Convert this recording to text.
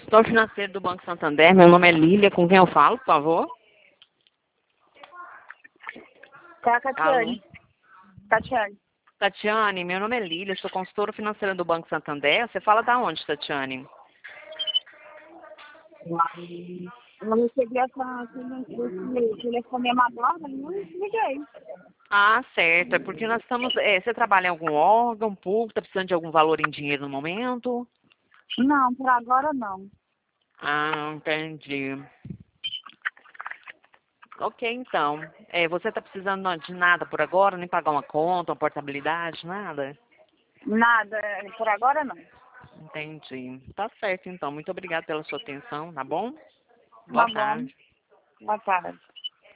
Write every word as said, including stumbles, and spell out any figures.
Consultor financeiro do Banco Santander, meu nome é Lília, com quem eu falo, por favor? Tá, Catiane. Tatiane. Tatiane, meu nome é Lília, sou consultora financeira do Banco Santander. Você fala da onde, Tatiane? Eu não recebi essa esse telefonema agora, não liguei. Ah, certo. É porque nós estamos... é, você trabalha em algum órgão público, está precisando de algum valor em dinheiro no momento? Não, por agora não. Ah, entendi. Ok, então. É, você está precisando de nada por agora? Nem pagar uma conta, uma portabilidade, nada? Nada, por agora não. Entendi. Tá certo, então. Muito obrigada pela sua atenção, tá bom? Tá Boa bom. tarde. Boa tarde.